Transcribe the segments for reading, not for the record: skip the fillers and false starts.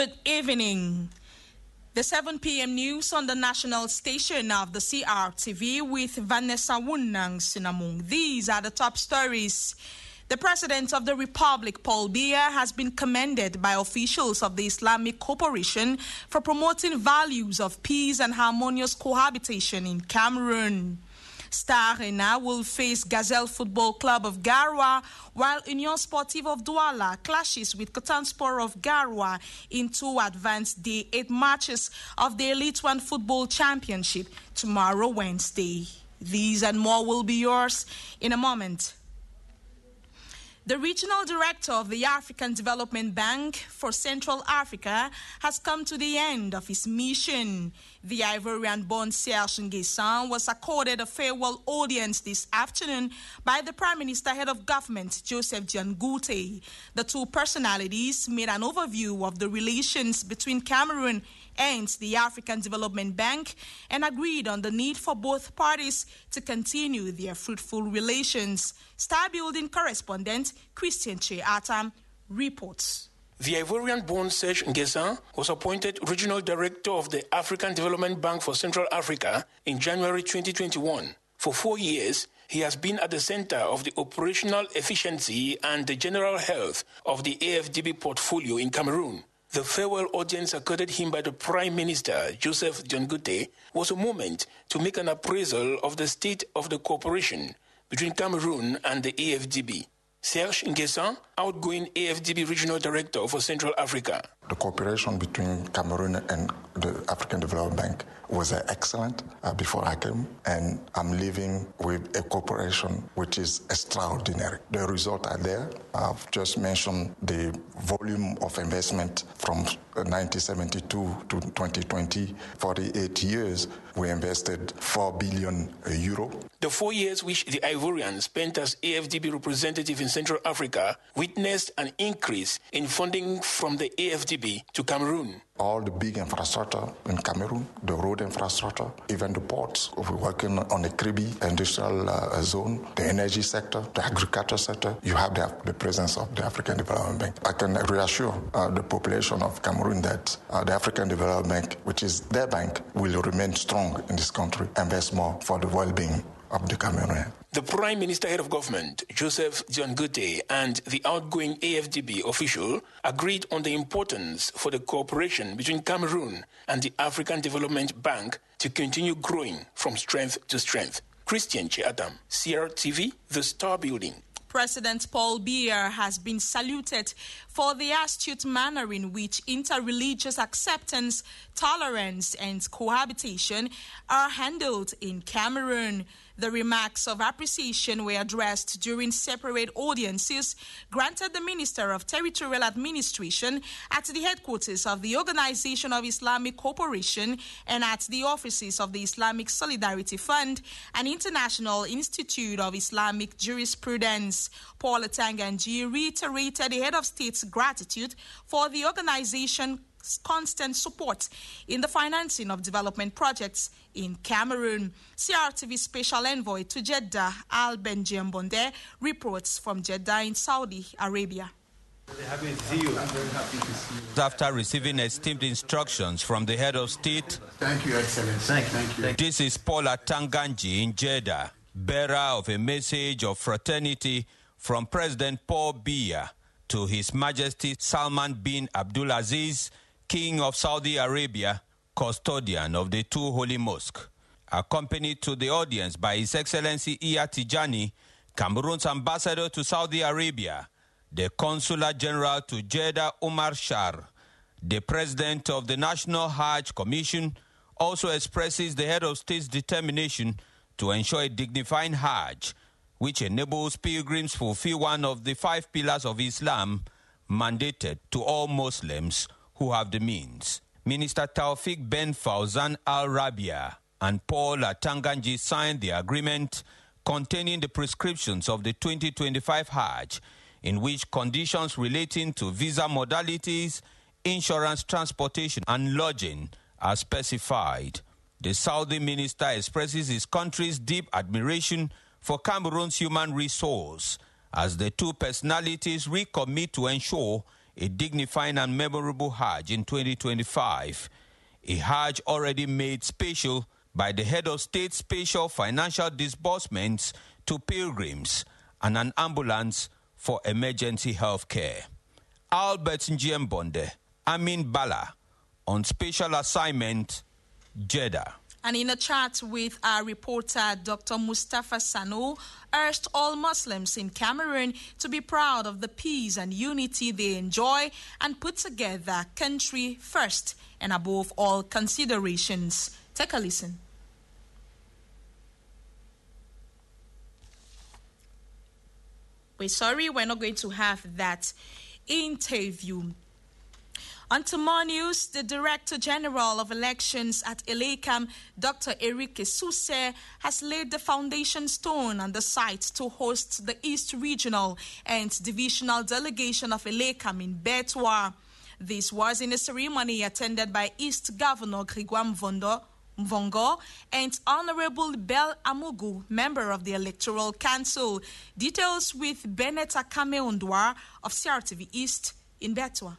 Good evening. The 7 p.m. news on the national station of the CRTV with Vanessa Wunang Sinamung. These are the top stories. The President of the Republic, Paul Biya, has been commended by officials of the Islamic Cooperation for promoting values of peace and harmonious cohabitation in Cameroon. Star Rena will face Gazelle Football Club of Garoua, while Union Sportive of Douala clashes with Cotonsport of Garoua in two advanced Day 8 matches of the Elite One Football Championship tomorrow, Wednesday. These and more will be yours in a moment. The regional director of the African Development Bank for Central Africa has come to the end of his mission. The Ivorian-born Serge Nguessan was accorded a farewell audience this afternoon by the Prime Minister, Head of Government, Joseph Dion Ngute. The two personalities made an overview of the relations between Cameroon and the African Development Bank and agreed on the need for both parties to continue their fruitful relations. Star Building correspondent Christian Che Atam reports. The Ivorian-born Serge Nguessan was appointed Regional Director of the African Development Bank for Central Africa in January 2021. For 4 years, he has been at the center of the operational efficiency and the general health of the AFDB portfolio in Cameroon. The farewell audience accorded him by the Prime Minister, Joseph Dion Ngute, was a moment to make an appraisal of the state of the cooperation between Cameroon and the AFDB. Serge Nguessan, outgoing AFDB Regional Director for Central Africa. The cooperation between Cameroon and the African Development Bank was excellent before I came, and I'm leaving with a cooperation which is extraordinary. The results are there. I've just mentioned the volume of investment from 1972 to 2020. 48 years, we invested 4 billion euro. The 4 years which the Ivorian spent as AFDB representative in Central Africa witnessed an increase in funding from the AFDB to Cameroon. All the big infrastructure in Cameroon, the road infrastructure, even the ports. We're working on the Kribi industrial zone, the energy sector, the agriculture sector. You have the presence of the African Development Bank. I can reassure the population of Cameroon that the African Development Bank, which is their bank, will remain strong in this country, invest more for the well-being of the Cameroonian. The Prime Minister, Head of Government, Joseph Dion Ngute, and the outgoing AFDB official agreed on the importance for the cooperation between Cameroon and the African Development Bank to continue growing from strength to strength. Christian Che Atam, CRTV, The Star Building. President Paul Biya has been saluted for the astute manner in which interreligious acceptance, tolerance, and cohabitation are handled in Cameroon. The remarks of appreciation were addressed during separate audiences granted the Minister of Territorial Administration at the headquarters of the Organization of Islamic Cooperation and at the offices of the Islamic Solidarity Fund and International Institute of Islamic Jurisprudence. Paul Atanganji reiterated the head of state's gratitude for the organization's constant support in the financing of development projects in Cameroon. CRTV Special Envoy to Jeddah, Al Benjem Bonde, reports from Jeddah in Saudi Arabia. Happy to see you. I'm very happy to see you. After receiving esteemed instructions from the head of state, Thank you, Excellency. Thank you. This is Paul Atanganji in Jeddah, bearer of a message of fraternity from President Paul Biya to His Majesty Salman bin Abdulaziz, King of Saudi Arabia, custodian of the two holy mosques. Accompanied to the audience by His Excellency Iya Tijani, Cameroon's ambassador to Saudi Arabia, the Consular General to Jeddah Umar Shar, the President of the National Hajj Commission, also expresses the head of state's determination to ensure a dignified Hajj, which enables pilgrims fulfill one of the 5 pillars of Islam mandated to all Muslims who have the means. Minister Taufik Ben Fauzan Al Rabia and Paul Atanganji signed the agreement containing the prescriptions of the 2025 Hajj, in which conditions relating to visa modalities, insurance, transportation, and lodging are specified. The Saudi minister expresses his country's deep admiration for Cameroon's human resource as the two personalities recommit to ensure a dignified and memorable Hajj in 2025, a Hajj already made special by the head of state special financial disbursements to pilgrims and an ambulance for emergency health care. Albert Njiembonde, Amin Bala, on special assignment, Jeddah. And in a chat with our reporter, Dr. Mustafa Sano urged all Muslims in Cameroon to be proud of the peace and unity they enjoy and put together country first and above all considerations. Take a listen. We're sorry, we're not going to have that interview. On to more news, the Director General of Elections at ELECAM, Dr. Eric Esuse, has laid the foundation stone on the site to host the East Regional and Divisional Delegation of ELECAM in Betua. This was in a ceremony attended by East Governor Gregoire Mvongo and Honorable Bel Amugu, member of the Electoral Council. Details with Bennett Akame Ondwa of CRTV East in Betua.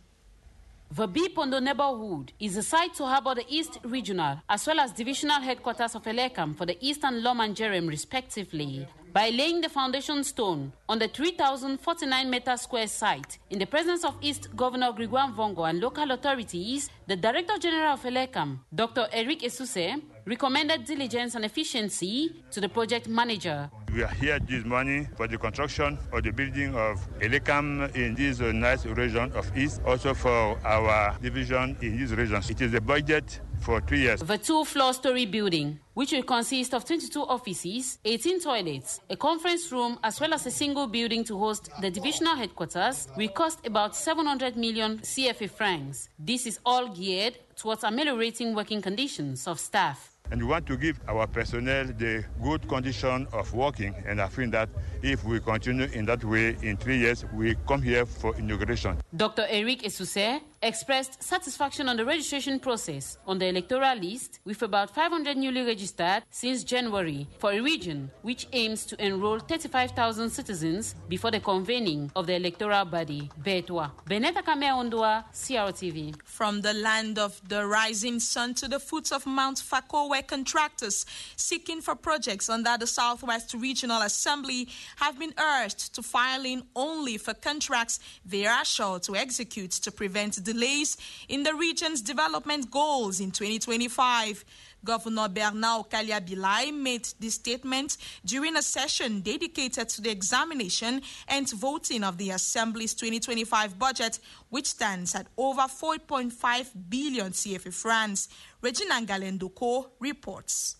The Bipondo neighborhood is a site to harbor the East Regional as well as Divisional Headquarters of ELECAM for the East and Lom and Jerem respectively. By laying the foundation stone on the 3,049-meter square site in the presence of East Governor Gregoire Mvongo and local authorities, the Director General of ELECAM, Dr. Eric Esuse, recommended diligence and efficiency to the project manager. We are here this morning for the construction of the building of ELECAM in this nice region of East, also for our division in this region. It is a budget for 3 years. The two-floor-story building, which will consist of 22 offices, 18 toilets, a conference room, as well as a single building to host the divisional headquarters, will cost about 700 million CFA francs. This is all geared towards ameliorating working conditions of staff. And we want to give our personnel the good condition of working. And I think that if we continue in that way, in 3 years, we come here for inauguration. Dr. Eric Esuse expressed satisfaction on the registration process on the electoral list, with about 500 newly registered since January for a region which aims to enroll 35,000 citizens before the convening of the electoral body. Betua. Beneta Kame Ondwa, CRTV. From the land of the rising sun to the foot of Mount Fako, where contractors seeking for projects under the Southwest Regional Assembly have been urged to file in only for contracts they are sure to execute to prevent delays in the region's development goals in 2025. Governor Bernard Okalia-Bilai made this statement during a session dedicated to the examination and voting of the Assembly's 2025 budget, which stands at over 4.5 billion CFA francs. Regina Ngalendoko reports.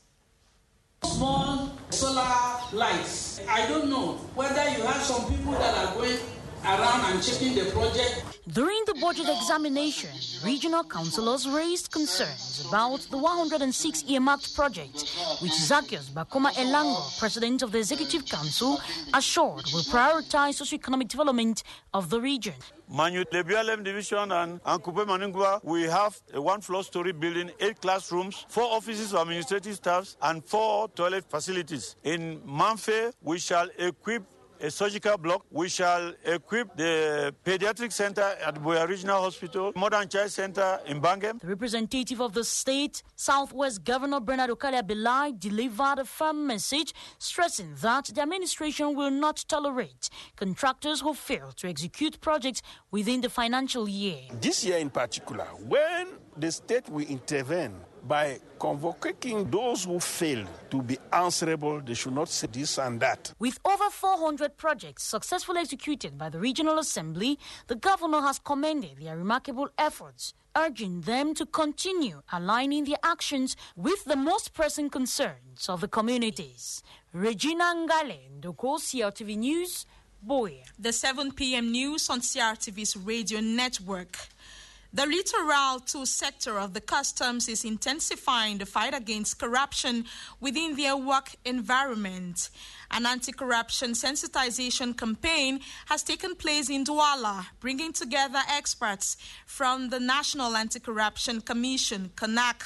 Small solar lights. I don't know whether you have some people that are going around and checking the project. During the budget examination, regional councillors raised concerns about the 106 earmarked projects, which Zacchaeus Bakoma Elango, president of the Executive Council, assured will prioritize socio-economic development of the region. Manu Lebialem Division and Coupe Maningua, we have a one-floor story building, 8 classrooms, 4 offices for administrative staffs, and 4 toilet facilities. In Manfe, we shall equip a surgical block. We shall equip the pediatric center at Boya Regional Hospital, modern child center in Bangem. The representative of the state, Southwest Governor Bernard Okalia-Bilai, delivered a firm message stressing that the administration will not tolerate contractors who fail to execute projects within the financial year. This year in particular, when the state will intervene by convoking those who fail to be answerable, they should not say this and that. With over 400 projects successfully executed by the Regional Assembly, the governor has commended their remarkable efforts, urging them to continue aligning their actions with the most pressing concerns of the communities. Regina Ngale, Ndoko, CRTV News, Boya. The 7 p.m. news on CRTV's radio network. The littoral 2 sector of the customs is intensifying the fight against corruption within their work environment. An anti-corruption sensitization campaign has taken place in Douala, bringing together experts from the National Anti-Corruption Commission, CONAC,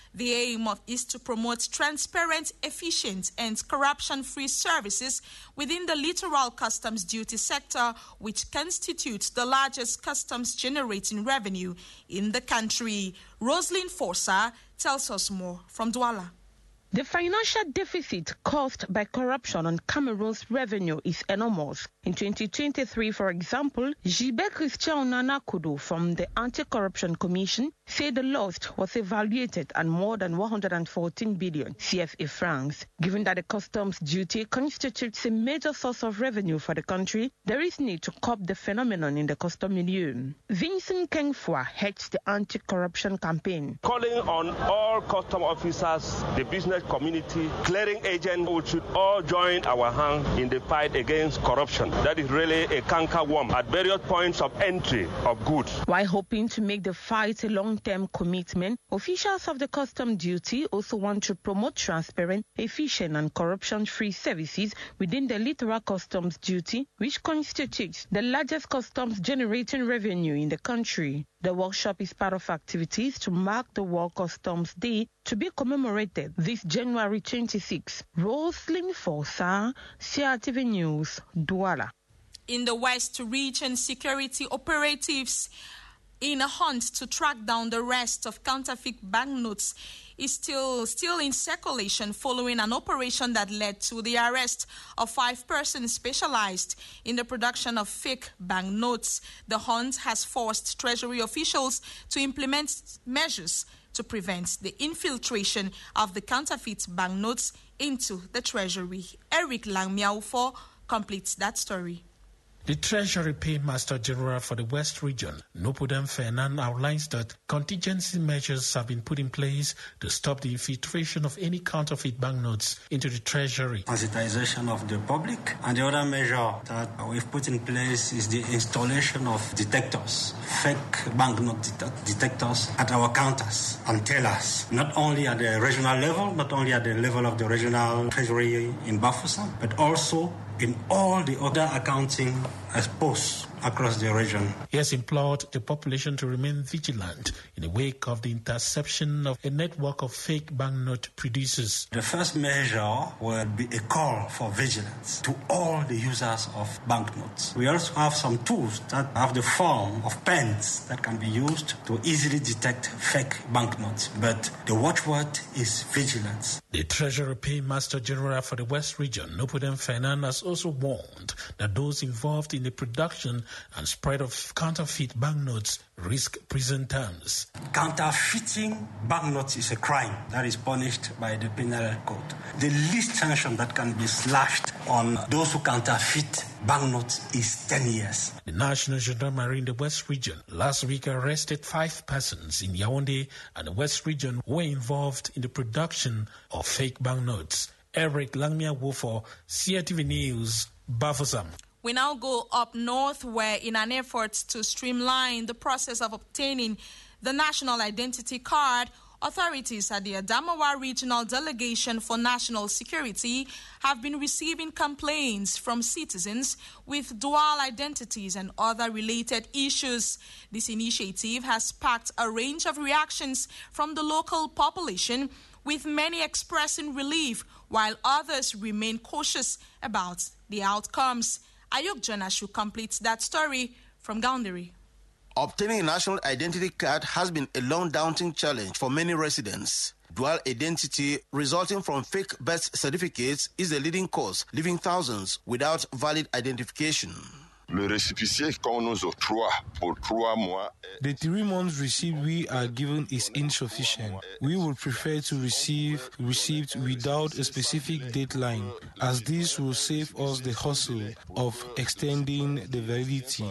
The aim is to promote transparent, efficient, and corruption-free services within the littoral customs duty sector, which constitutes the largest customs-generating revenue in the country. Rosalind Forsa tells us more from Douala. The financial deficit caused by corruption on Cameroon's revenue is enormous. In 2023, for example, Gilbert Christian Nanakudu from the Anti-Corruption Commission said the loss was evaluated at more than 114 billion CFA francs. Given that the customs duty constitutes a major source of revenue for the country, there is need to curb the phenomenon in the custom milieu. Vincent Kengfua heads the anti-corruption campaign. Calling on all custom officers, the business community, clearing agents, we should all join our hand in the fight against corruption. That is really a cankerworm at various points of entry of goods. While hoping to make the fight a long-term commitment, officials of the custom duty also want to promote transparent, efficient and corruption-free services within the littoral customs duty, which constitutes the largest customs generating revenue in the country. The workshop is part of activities to mark the World Customs Day to be commemorated this January 26. Rosalind Forsa, CRTV News, Douala. In the West Region, security operatives in a hunt to track down the rest of counterfeit banknotes is still in circulation following an operation that led to the arrest of 5 persons specialized in the production of fake banknotes. The hunt has forced Treasury officials to implement measures to prevent the infiltration of the counterfeit banknotes into the Treasury. Eric Langmiaufo completes that story. The Treasury Paymaster General for the West Region, Nopodem Fernan, outlines that contingency measures have been put in place to stop the infiltration of any counterfeit banknotes into the Treasury. Sensitization of the public, and the other measure that we've put in place is the installation of detectors, fake banknote detectors at our counters and tellers, not only at the regional level, not only at the level of the regional Treasury in Bafoussam, but also in all the other accounting posts across the region. He has implored the population to remain vigilant in the wake of the interception of a network of fake banknote producers. The first measure will be a call for vigilance to all the users of banknotes. We also have some tools that have the form of pens that can be used to easily detect fake banknotes. But the watchword is vigilance. The Treasury Paymaster General for the West Region, Nopodem Fernan, has also warned that those involved in the production and spread of counterfeit banknotes risk prison terms. Counterfeiting banknotes is a crime that is punished by the Penal Code. The least sanction that can be slashed on those who counterfeit banknotes is 10 years. The National Gendarmerie in the West Region last week arrested 5 persons in Yaoundé and the West Region who were involved in the production of fake banknotes. Eric Langmia for CRTV News, Bafoussam. We now go up north, where in an effort to streamline the process of obtaining the national identity card, authorities at the Adamawa Regional Delegation for National Security have been receiving complaints from citizens with dual identities and other related issues. This initiative has sparked a range of reactions from the local population, with many expressing relief, while others remain cautious about the outcomes. Ayuk Jonashu completes that story from Gaundari. Obtaining a national identity card has been a long daunting challenge for many residents. Dual identity resulting from fake birth certificates is the leading cause, leaving thousands without valid identification. Le récépissé qu'on nous octroie pour 3 mois. The 3 months receipt we are given is insufficient. We would prefer to receive receipts without a specific deadline, as this will save us the hassle of extending the validity.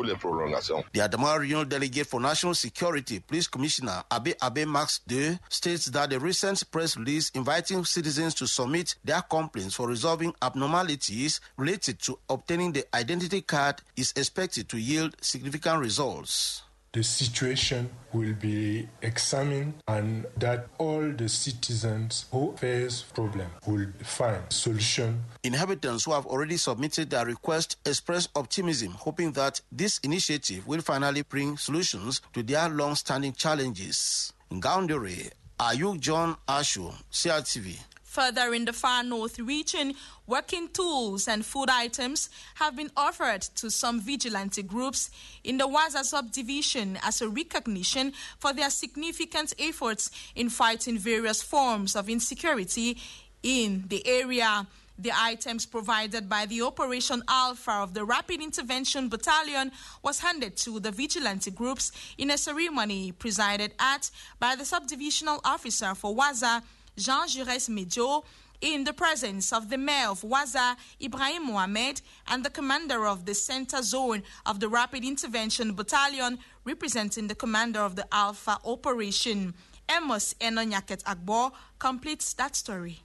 The Adamawa Regional Delegate for National Security, Police Commissioner Abe Max II, states that the recent press release inviting citizens to submit their complaints for resolving abnormalities related to obtaining the identity card is expected to yield significant results. The situation will be examined and that all the citizens who face problem will find solution. Inhabitants who have already submitted their request express optimism, hoping that this initiative will finally bring solutions to their long-standing challenges. In Gaundare, Ayuk John Ashu, CRTV. Further in the far north region, working tools and food items have been offered to some vigilante groups in the Waza subdivision as a recognition for their significant efforts in fighting various forms of insecurity in the area. The items provided by the Operation Alpha of the Rapid Intervention Battalion was handed to the vigilante groups in a ceremony presided at by the subdivisional officer for Waza, Jean Jures Medjo, in the presence of the mayor of Waza, Ibrahim Mohamed, and the commander of the center zone of the Rapid Intervention Battalion, representing the commander of the Alpha operation. Amos Enonyaket Agbo completes that story.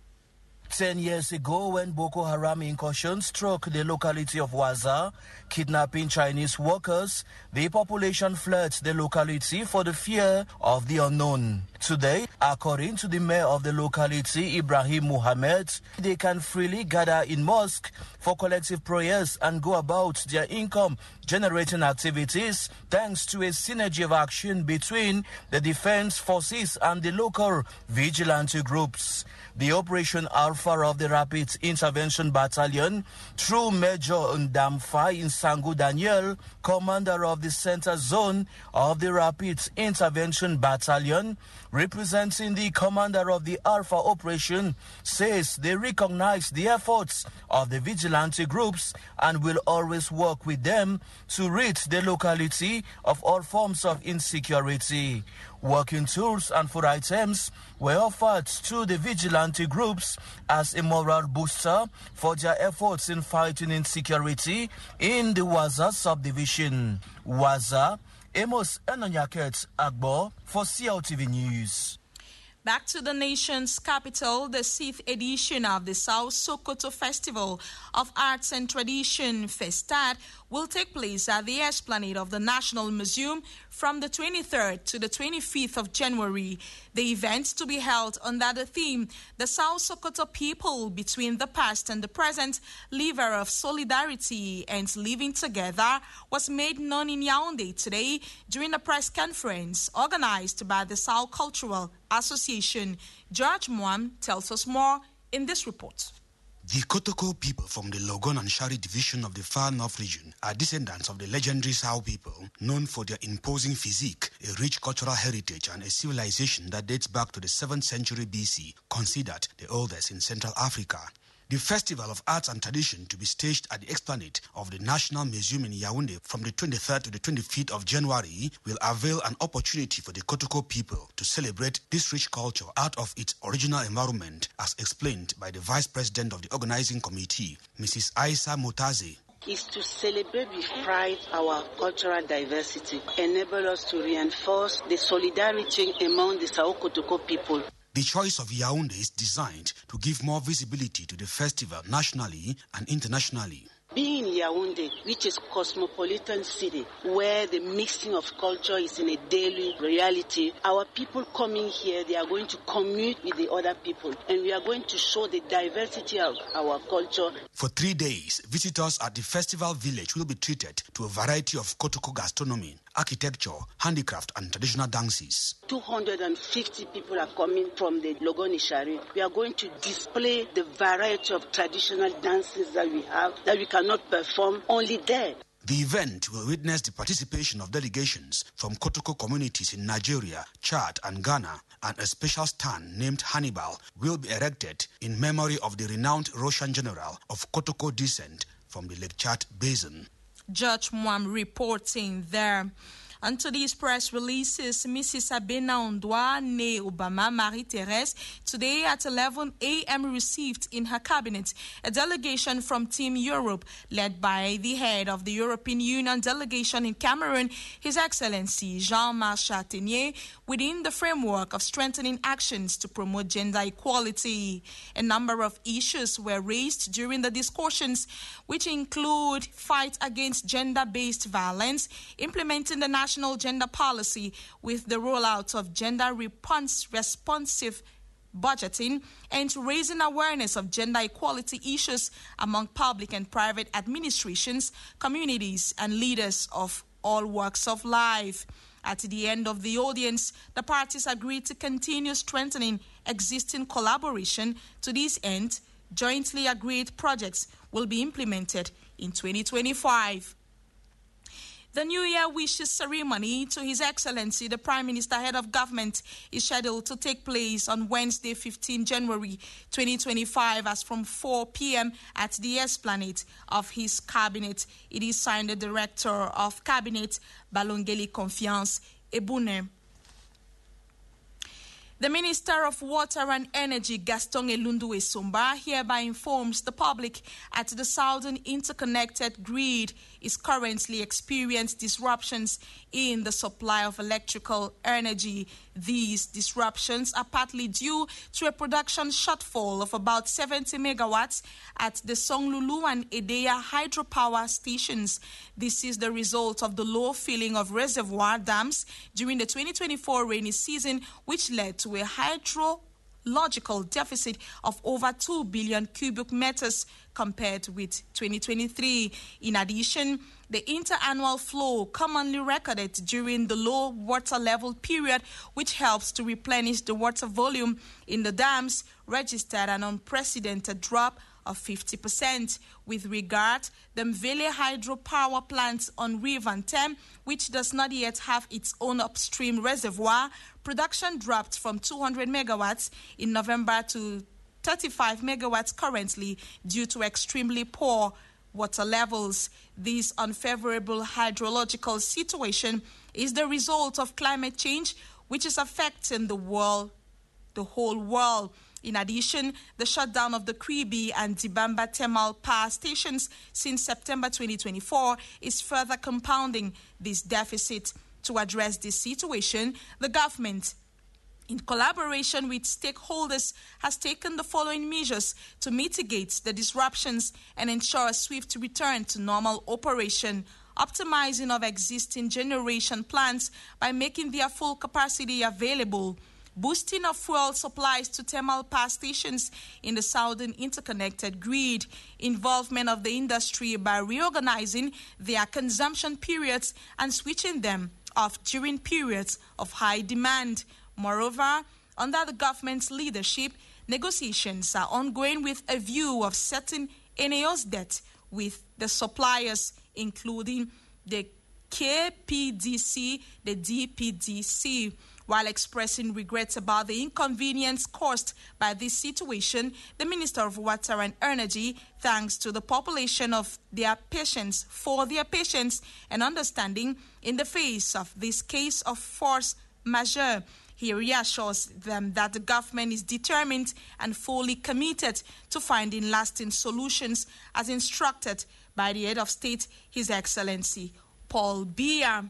10 years ago, when Boko Haram incursion struck the locality of Waza, kidnapping Chinese workers, the population fled the locality for the fear of the unknown. Today, according to the mayor of the locality, Ibrahim Mohamed, they can freely gather in mosque for collective prayers and go about their income-generating activities thanks to a synergy of action between the defense forces and the local vigilante groups. The Operation Alpha of the Rapid Intervention Battalion, through Major Ndamfa Nsangu Daniel, commander of the center zone of the Rapid Intervention Battalion, representing the commander of the Alpha operation, says they recognize the efforts of the vigilante groups and will always work with them to rid the locality of all forms of insecurity. Working tools and food items were offered to the vigilante groups as a moral booster for their efforts in fighting insecurity in the Waza subdivision. Waza, Amos Enonyaket Agbo for CLTV News. Back to the nation's capital, the 6th edition of the South Sokoto Festival of Arts and Tradition, Festad, will take place at the Esplanade of the National Museum from the 23rd to the 25th of January. The event, to be held under the theme, The South Sokoto People Between the Past and the Present, Lever of Solidarity and Living Together, was made known in Yaoundé today during a press conference organized by the South Cultural Association. George Mwam tells us more in this report. The Kotoko people from the Logon and Shari division of the Far North region are descendants of the legendary Sao people, known for their imposing physique, a rich cultural heritage, and a civilization that dates back to the 7th century BC, considered the oldest in Central Africa. The Festival of Arts and Tradition, to be staged at the Esplanade of the National Museum in Yaoundé from the 23rd to the 25th of January, will avail an opportunity for the Kotoko people to celebrate this rich culture out of its original environment, as explained by the Vice President of the Organizing Committee, Mrs. Aisa Motaze. Is to celebrate with pride our cultural diversity, enable us to reinforce the solidarity among the Sao Kotoko people. The choice of Yaoundé is designed to give more visibility to the festival nationally and internationally. Being in Yaoundé, which is a cosmopolitan city, where the mixing of culture is in a daily reality, our people coming here, they are going to commute with the other people, and we are going to show the diversity of our culture. For 3 days, visitors at the festival village will be treated to a variety of Kotoko gastronomy, architecture, handicraft, and traditional dances. 250 people are coming from the Logoni Shari. We are going to display the variety of traditional dances that we have, that we cannot perform only there. The event will witness the participation of delegations from Kotoko communities in Nigeria, Chad, and Ghana, and a special stand named Hannibal will be erected in memory of the renowned Russian general of Kotoko descent from the Lake Chad Basin. Judge Mwam reporting there. And to these press releases, Mrs. Abena Ondwa Ne Obama Marie-Therese today at 11 a.m. received in her cabinet a delegation from Team Europe led by the head of the European Union delegation in Cameroon, His Excellency Jean-Marc Chatenier, within the framework of strengthening actions to promote gender equality. A number of issues were raised during the discussions, which include fight against gender-based violence, implementing the national gender policy with the rollout of gender responsive budgeting, and raising awareness of gender equality issues among public and private administrations, communities, and leaders of all walks of life. At the end of the audience, the parties agreed to continue strengthening existing collaboration. To this end, jointly agreed projects will be implemented in 2025. The New Year wishes ceremony to His Excellency the Prime Minister Head of Government is scheduled to take place on Wednesday, 15 January 2025 as from 4 p.m. at the Esplanade of his cabinet. It is signed the Director of Cabinet, Balongeli Confiance Ebune. The Minister of Water and Energy, Gaston Elundu Esumba, hereby informs the public that the Southern Interconnected Grid is currently experiencing disruptions in the supply of electrical energy. These disruptions are partly due to a production shortfall of about 70 megawatts at the Songlulu and Edea hydropower stations. This is the result of the low filling of reservoir dams during the 2024 rainy season, which led to a hydrological deficit of over 2 billion cubic meters compared with 2023. In addition, the interannual flow commonly recorded during the low water level period, which helps to replenish the water volume in the dams, registered an unprecedented drop of 50%. With regard, the Mvele hydropower plant on River Tem, which does not yet have its own upstream reservoir, production dropped from 200 megawatts in November to 35 megawatts currently due to extremely poor water levels. This unfavorable hydrological situation is the result of climate change, which is affecting the whole world. In addition, the shutdown of the Kribi and Dibamba thermal power stations since September 2024 is further compounding this deficit. To address this situation, the government, in collaboration with stakeholders, has taken the following measures to mitigate the disruptions and ensure a swift return to normal operation: optimizing of existing generation plants by making their full capacity available, boosting of fuel supplies to thermal power stations in the Southern Interconnected Grid, involvement of the industry by reorganizing their consumption periods and switching them off during periods of high demand. Moreover, under the government's leadership, negotiations are ongoing with a view of settling NAO's debt with the suppliers, including the KPDC, the DPDC. While expressing regrets about the inconvenience caused by this situation, the Minister of Water and Energy thanks to the population of their patience for their patience and understanding in the face of this case of force majeure. He reassures them that the government is determined and fully committed to finding lasting solutions as instructed by the head of state, His Excellency Paul Biya.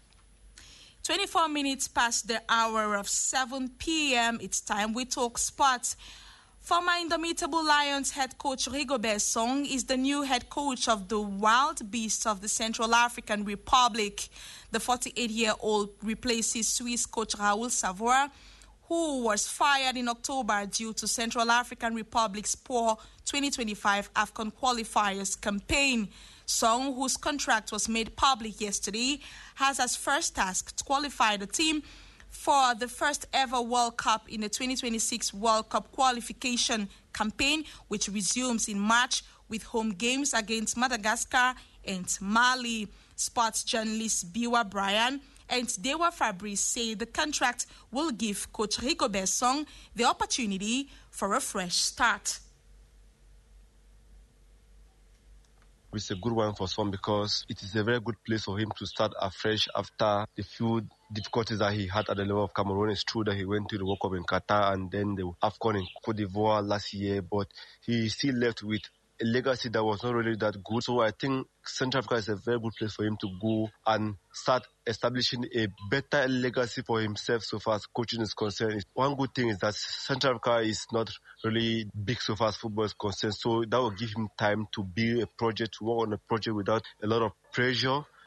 24 minutes past the hour of 7 p.m. It's time we talk sports. Former Indomitable Lions head coach Rigobert Song is the new head coach of the Wild Beasts of the Central African Republic. The 48-year-old replaces Swiss coach Raoul Savoie, who was fired in October due to Central African Republic's poor 2025 AFCON qualifiers campaign. Song, whose contract was made public yesterday, has as first task to qualify the team for the first ever World Cup in the 2026 World Cup qualification campaign, which resumes in March with home games against Madagascar and Mali. Sports journalist Biwa Brian and Dewa Fabrice say the contract will give coach Rigobert Song the opportunity for a fresh start. It's a good one for some because it is a very good place for him to start afresh after the few difficulties that he had at the level of Cameroon. It's true that he went to the World Cup in Qatar and then the AFCON in Cote d'Ivoire last year, but he still left with a legacy that was not really that good. So I think Central Africa is a very good place for him to go and start establishing a better legacy for himself so far as coaching is concerned. One good thing is that Central Africa is not really big so far as football is concerned. So that will give him time to build a project, to work on a project without a lot of pressure.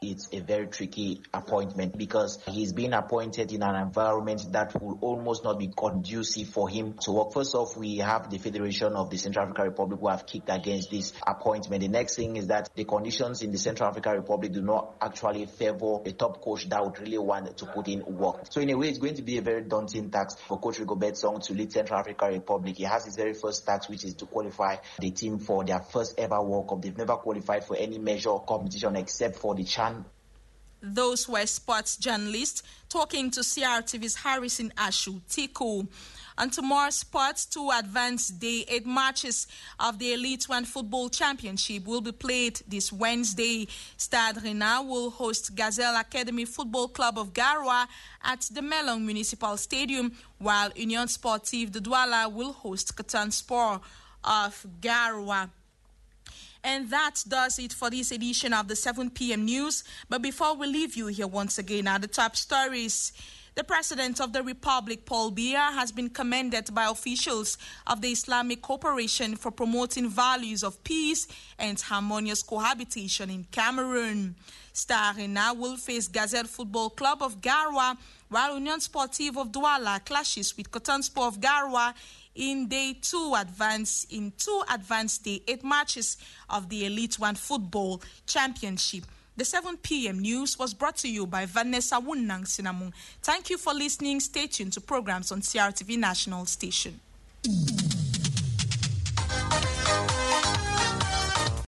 it's a very tricky appointment because he's being appointed in an environment that will almost not be conducive for him to work. First off, we have the Federation of the Central African Republic who have kicked against this appointment. The next thing is that the conditions in the Central African Republic do not actually favor a top coach that would really want to put in work. So in a way, it's going to be a very daunting task for Coach Rigobert Song to lead Central African Republic. He has his very first task, which is to qualify the team for their first ever World Cup. They've never qualified for any major competition except for the CHAN. Those were sports journalists talking to CRTV's Harrison Ashu Tiku. On tomorrow's Sports 2 Advanced Day, 8 matches of the Elite One Football Championship will be played this Wednesday. Stade Rennais will host Gazelle Academy Football Club of Garoua at the Melong Municipal Stadium, while Union Sportive de Douala will host Catan Sport of Garoua. And that does it for this edition of the 7 p.m. news. But before we leave you here once again are the top stories. The President of the Republic, Paul Biya, has been commended by officials of the Islamic Cooperation for promoting values of peace and harmonious cohabitation in Cameroon. Stade Rennais will face Gazelle Football Club of Garoua, while Union Sportive of Douala clashes with Catan Sport of Garoua in two advanced day 8 matches of the Elite One Football Championship. The 7 p.m. news was brought to you by Vanessa Wunnang Sinamung. Thank you for listening. Stay tuned to programs on CRTV National Station.